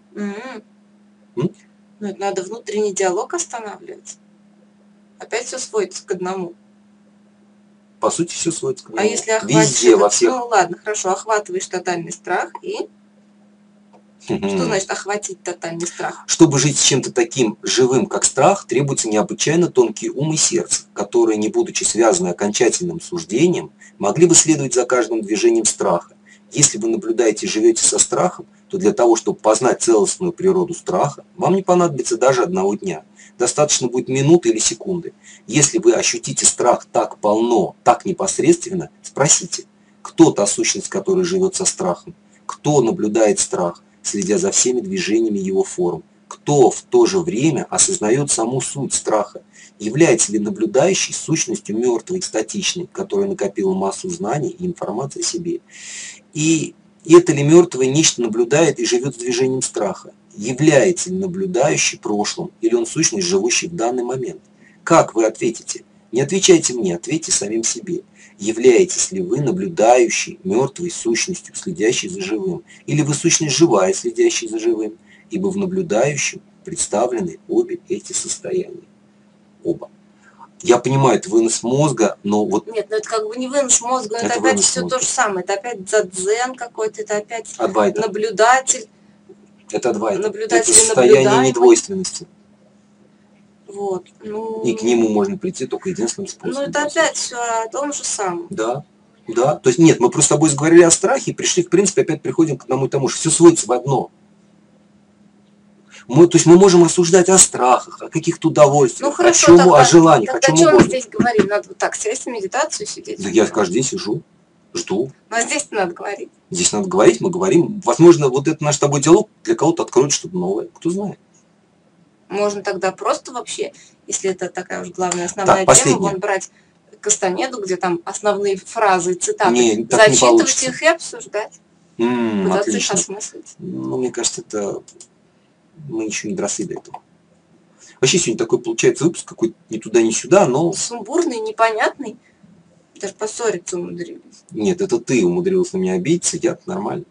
это надо внутренний диалог останавливать. Опять все сводится к одному. По сути, все сводится к одному. А если охватишь везде, во всех... Ну ладно, хорошо, охватываешь тотальный страх и... Что значит охватить тотальный страх? Чтобы жить с чем-то таким живым, как страх, требуется необычайно тонкий ум и сердце, которые, не будучи связаны окончательным суждением, могли бы следовать за каждым движением страха. Если вы наблюдаете и живете со страхом, то для того, чтобы познать целостную природу страха, вам не понадобится даже одного дня. Достаточно будет минуты или секунды. Если вы ощутите страх так полно, так непосредственно, спросите, кто та сущность, которая живет со страхом? Кто наблюдает страх, следя за всеми движениями его форм? Кто в то же время осознает саму суть страха? Является ли наблюдающий сущностью мертвой, статичной, которая накопила массу знаний и информации о себе? И это ли мертвое нечто наблюдает и живет с движением страха? Является ли наблюдающий прошлым, или он сущность, живущий в данный момент? Как вы ответите? Не отвечайте мне, ответьте самим себе. Являетесь ли вы наблюдающей, мертвой сущностью, следящей за живым? Или вы сущность живая, следящая за живым? Ибо в наблюдающем представлены обе эти состояния. Оба. Я понимаю, это вынос мозга, но вот... Нет, ну это как бы не вынос мозга, это опять все мозга. То же самое. Это опять дзен какой-то, это опять Адвайта. Наблюдатель. Это адвайта. Наблюдатель это состояние недвойственности. Вот. Ну... И к нему можно прийти только единственным способом. Ну это опять все о том же самом. Да. Да. То есть нет, мы просто с тобой говорили о страхе и пришли, в принципе, опять приходим к одному и тому же. Все сводится в одно. То есть мы можем рассуждать о страхах, о каких-то удовольствиях, ну, хорошо, о желаниях, о чем угодно. О чем мы здесь говорим? Надо вот так сесть в медитацию сидеть? Да я каждый день сижу, жду. Ну а здесь-то надо говорить. Здесь надо говорить, мы говорим. Возможно, вот этот наш с тобой диалог для кого-то откроет что-то новое, кто знает. Можно тогда просто вообще, если это такая уж главная основная тема, вон брать Кастанеду, где там основные фразы, цитаты, зачитывать их и обсуждать. Пытаться их осмыслить. Ну, мне кажется, это... Мы еще не доросли до этого. Вообще сегодня такой получается выпуск какой-то ни туда, ни сюда, но... Сумбурный, непонятный. Даже поссориться умудрились. Нет, это ты умудрилась на меня обидеться, я нормально.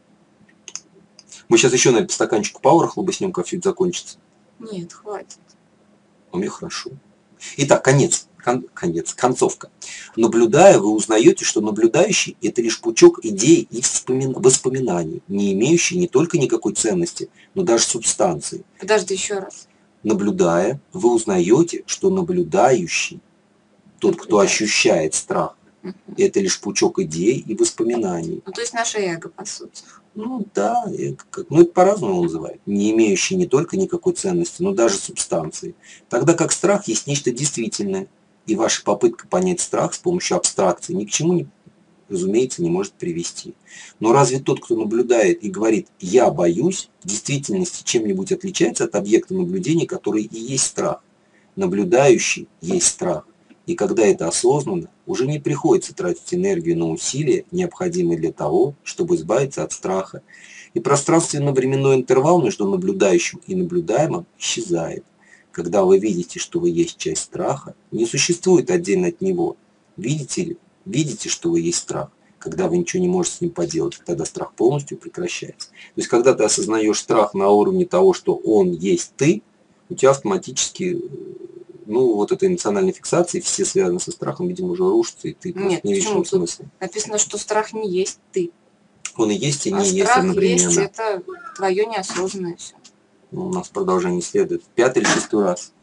Мы сейчас еще, наверное, по стаканчику пауэра хлобыснем, как все это закончится. Нет, хватит. А мне хорошо. Итак, концовка. Наблюдая, вы узнаете, что наблюдающий – это лишь пучок идей и воспоминаний, не имеющий не только никакой ценности, но даже субстанции. Подожди еще раз. Наблюдая, вы узнаете, что наблюдающий, тот, кто ощущает страх, это лишь пучок идей и воспоминаний. Ну, то есть наше эго, по сути. Ну да, это по-разному называют. Не имеющий не только никакой ценности, но даже субстанции. Тогда как страх есть нечто действительное. И ваша попытка понять страх с помощью абстракции ни к чему, разумеется, не может привести. Но разве тот, кто наблюдает и говорит «я боюсь», в действительности чем-нибудь отличается от объекта наблюдения, который и есть страх? Наблюдающий есть страх. И когда это осознанно, уже не приходится тратить энергию на усилия, необходимые для того, чтобы избавиться от страха. И пространственно-временной интервал между наблюдающим и наблюдаемым исчезает. Когда вы видите, что вы есть часть страха, не существует отдельно от него. Видите, что вы есть страх. Когда вы ничего не можете с ним поделать, тогда страх полностью прекращается. То есть, когда ты осознаешь страх на уровне того, что он есть ты, у тебя автоматически... Ну, вот этой эмоциональной фиксации, все связаны со страхом, видимо, уже рушатся, и ты просто не видишь в смысле. Написано, что страх не есть ты. Он и есть, и не есть одновременно. Страх есть, это твое неосознанное все. Ну, у нас продолжение следует. 5-й или 6-й раз.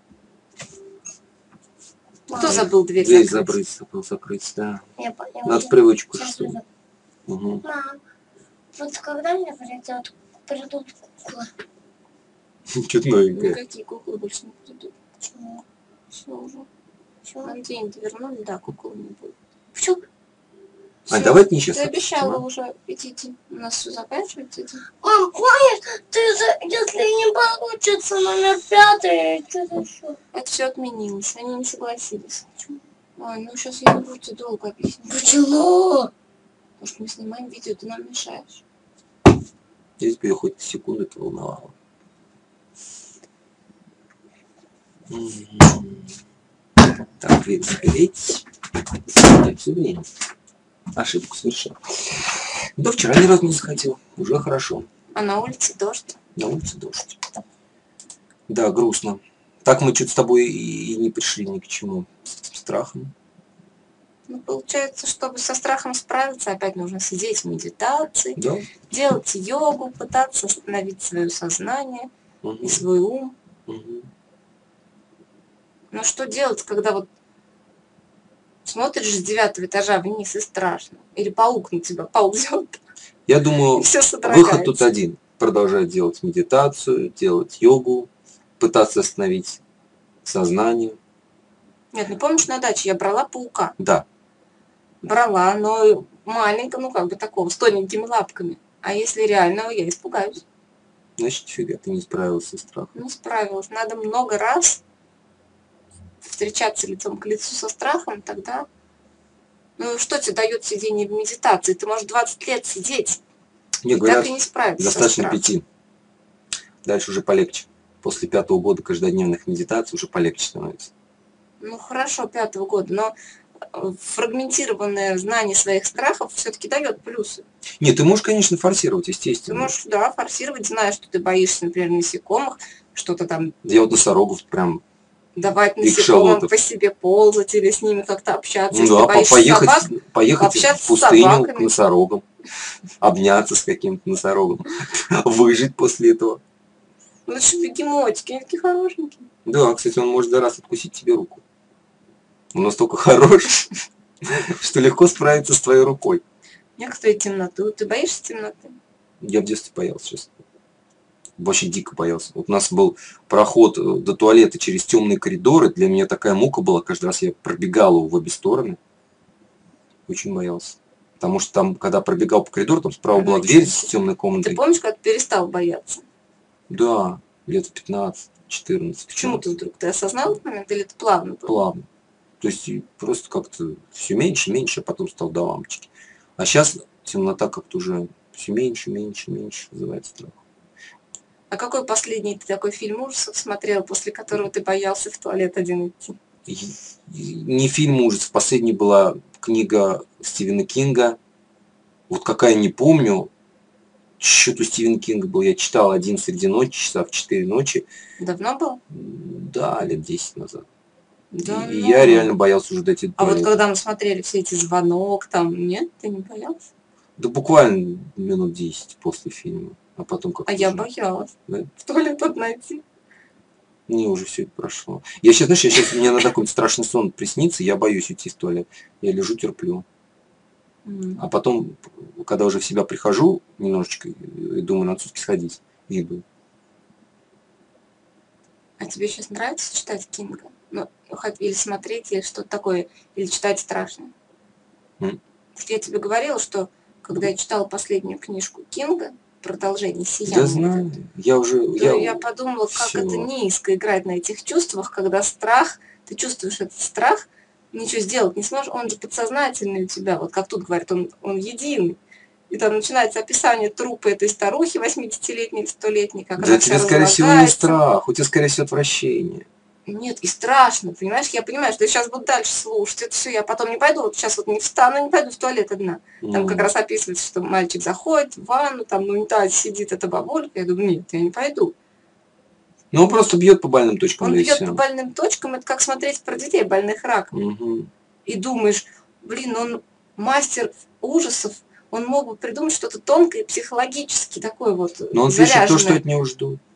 Кто забыл дверь закрыть, да. Я поняла. Надо привычку, что ли. Мам, вот когда мне придет придут куклы. Что-то новенькое. Никакие куклы больше не придут. Почему? Все уже. Почему? Нам деньги вернули, да, кукол не будет. Почему? А Всё, давайте не сейчас. ты обещала уже идти. У нас все заканчивается. Иди. Мам, помнишь, если не получится номер 5, что-то еще. Это все отменилось. Они не согласились. Почему? Ой, ну сейчас я не буду тебе долго объяснять. Почему? Потому что мы снимаем видео, ты нам мешаешь. Я тебя хоть секунду это волновало. Так, дверь запереть. Все время. Ошибку совершил. Да вчера ни разу не заходил. Уже хорошо. А на улице дождь. На улице дождь. Да, грустно. Так мы что-то с тобой и не пришли ни к чему. С этим страхом. Ну, получается, чтобы со страхом справиться, опять нужно сидеть в медитации, Да. делать йогу, пытаться остановить свое сознание и Угу. свой ум. Угу. Но что делать, когда вот смотришь с 9-го этажа вниз и страшно? Или паук на тебя ползет, Я и думаю, все выход содрогается. тут один. Продолжать делать медитацию, делать йогу, пытаться остановить сознание. Нет, ну помнишь, на даче я брала паука? Да. Брала, но маленького, ну как бы такого, с тоненькими лапками. А если реального, я испугаюсь. Значит, фига, ты не справился со страхом. Не справилась. Надо много раз встречаться лицом к лицу со страхом, тогда... Ну, что тебе дает сидение в медитации? Ты можешь 20 лет сидеть, Мне и говорят, так и не справиться со достаточно страхом. 5. Дальше уже полегче. После 5-го года каждодневных медитаций уже полегче становится. Ну, хорошо, 5-го года, но фрагментированное знание своих страхов все-таки дает плюсы. Нет, ты можешь, конечно, форсировать, Ты естественно. можешь, да, форсировать, зная, что ты боишься, например, насекомых, что-то там Я вот носорогов прям... давать И насекомым кашалотов. по себе ползать или с ними как-то общаться. Ну Если да, ты боишься собак, поехать пообщаться в с пустыню к собаками. носорогам, обняться с каким-то носорогом, выжить после этого. лучше бегемотики, они такие хорошенькие. Да, кстати, он может за раз откусить тебе руку. Он настолько хорош, что легко справиться с твоей рукой. Некоторые темноту. Ты боишься темноты? Я в детстве боялся, честно. Вообще дико боялся. Вот у нас был проход до туалета через темные коридоры. Для меня такая мука была. Каждый раз я пробегал его в обе стороны. Очень боялся. Потому что там, когда пробегал по коридору, там справа была дверь с темной Ты комнатой. помнишь, когда ты перестал бояться? Да, лет 15-14. Почему ты вдруг? Ты осознал этот момент или это плавно было? Плавно. То есть и просто как-то все меньше, меньше, а потом стал до лампочки. А сейчас темнота как-то уже все меньше, меньше, меньше вызывает страх. А какой последний ты такой фильм ужасов смотрел, после которого ты боялся в туалет один идти? Не фильм ужасов. Последней была книга Стивена Кинга. Вот какая не помню. Что-то у Стивена Кинга был. Я читал один среди ночи, часа в 4 ночи. Давно было? Да, лет 10 назад. Да, И я реально боялся уже дойти до А вот туалета. когда мы смотрели все эти звонок, там, нет, ты не боялся? Да буквально минут 10 после фильма. А потом как-то А я уже, боялась. да, В туалет одна идти. мне уже все это прошло. Я сейчас, знаешь, мне на такой страшный сон приснится, я боюсь уйти в туалет. Я лежу, терплю. А потом, когда уже в себя прихожу немножечко, и думаю, надо все-таки сходить. И иду. А тебе сейчас нравится читать Кинга? Ну, или смотреть, или что-то такое, или читать страшно? М. Я тебе говорила, что когда я читала последнюю книжку Кинга, продолжение Да «Сияние», знаю, я уже... то я подумала, как всё. это низко играть на этих чувствах, когда страх, ты чувствуешь этот страх, ничего сделать не сможешь, он же подсознательный у тебя, вот как тут говорят, он единый. И там начинается описание трупа этой старухи 80-летней или 100-летней, как Да она тебе, вся скорее всего, не разлагается. страх, у тебя, скорее всего, отвращение. Нет, и страшно, понимаешь? Я понимаю, что я сейчас буду дальше слушать это все, я потом не пойду, вот сейчас вот не встану, не пойду в туалет одна. Там как раз описывается, что мальчик заходит в ванну, там на унитазе сидит эта бабулька, я думаю, нет, я не пойду. Ну, он просто бьет по больным точкам. Он да и бьет всё. по больным точкам, это как смотреть про детей больных раком. Мгм. И думаешь, блин, он мастер ужасов, он мог бы придумать что-то тонкое, психологически такое вот Но он пишет то, что заряженное. от него ждут.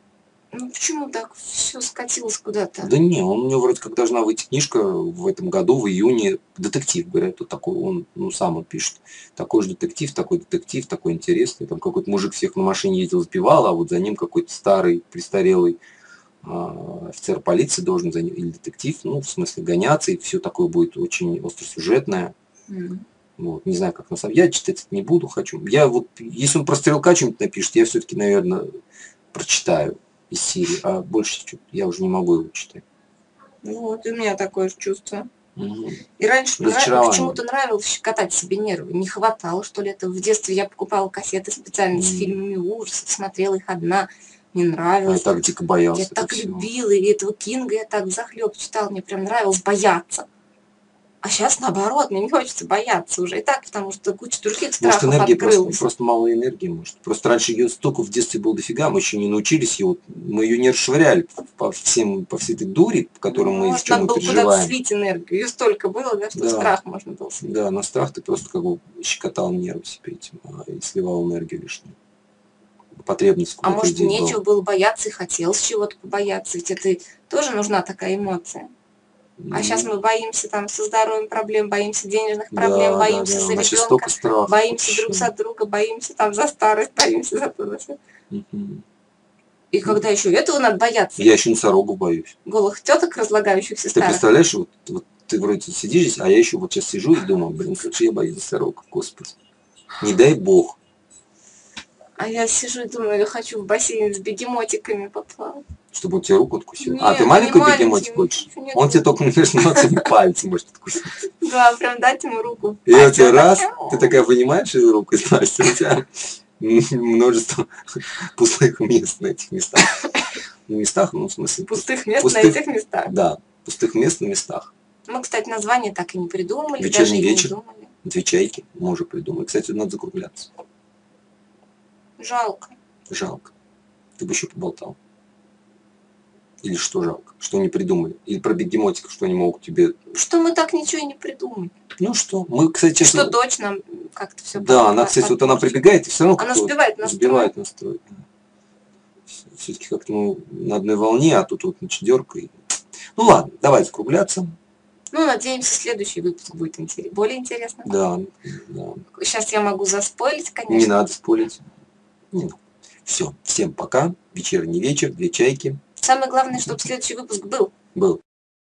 Ну почему так все скатилось куда-то? Да не, у него вроде как должна выйти книжка в этом году, в июне. Детектив, говорят, вот такой, он, ну, сам он пишет. Такой же детектив, такой интересный. Там какой-то мужик всех на машине ездил, сбивал, а вот за ним какой-то старый, престарелый офицер полиции должен за ним, или детектив, ну, в смысле, гоняться, и все такое будет очень остросюжетное. Вот, не знаю, как на самом деле. Я читать не буду, хочу. Я вот, если он про стрелка что-нибудь напишет, я все-таки, наверное, прочитаю из серии, а больше я уже не могу его читать. Вот, и у меня такое же чувство. Угу. И раньше Разочарование. почему-то нравилось щекотать себе нервы. Не хватало, что ли, этого. В детстве я покупала кассеты специально с фильмами ужасов, смотрела их одна. Мне А я нравилось. так дико боялся. Я так всего. любила, и этого Кинга я так захлеб читала. Мне прям нравилось бояться. А сейчас наоборот, мне не хочется бояться уже и так, потому что куча других страхов может, энергии открылась. просто мало энергии, может. Просто раньше ее столько в детстве было дофига, мы еще не научились ее, мы ее не расшвыряли по всей этой дури, в которой мы, Может, чем надо мы было куда-то переживаем. слить энергию. Ее столько было, да, что Да. страх можно было слить. Да, на страх ты просто как бы щекотал нервы себе этим, и сливал энергию лишнюю. Потребность в А может, людей нечего была. было бояться и хотелось чего-то побояться. Ведь это тоже нужна такая эмоция. А сейчас мы боимся там со здоровьем проблем, боимся денежных проблем, боимся за Значит, ребенка, столько страхов боимся вообще. друг за друга, боимся там за старость, боимся за то, за всё. Мгм. И когда еще этого надо бояться, Я еще носорогов боюсь. голых теток, разлагающихся Ты старых. представляешь, вот ты вроде сидишь здесь, а я еще вот сейчас сижу и думаю, блин, как же я боюсь носорогов, господи. Не дай бог. А я сижу и думаю, я хочу в бассейн с бегемотиками поплавать. Чтобы он тебе руку откусил. Нет, Ты они маленький маленькие, бегемотик хочешь? нет, Он тебе только между носом и пальцем может откусить. Да, прям дать ему руку. И у тебя он раз, такой, ты такая вынимаешь ее руку из Насти, у тебя множество пустых мест на этих местах. На местах, ну, в смысле. Пустых мест пустых- на этих местах. Да, пустых мест на местах. Мы, кстати, название так и не придумали, Вечерний даже и вечер. не думали. Две чайки мы уже придумали. Кстати, надо закругляться. Жалко. Жалко. Ты бы еще поболтал. Или что жалко? Что не придумали? Или про бегемотиков, что они могут тебе... Что мы так ничего и не придумали. Ну что? Мы, кстати... Что дочь нам как-то все. Да, она, кстати, вот она прибегает и все равно Она как-то сбивает настрой. сбивает настрой. Все-таки как-то мы на одной волне, а тут вот значит дёрка. Ну ладно, давай закругляться. Ну, надеемся, следующий выпуск будет более интересно. Да. Сейчас я могу заспойлить, конечно. Не надо спорить. Все, всем пока. Вечерний вечер, две чайки. Самое главное, чтобы следующий выпуск был. Был.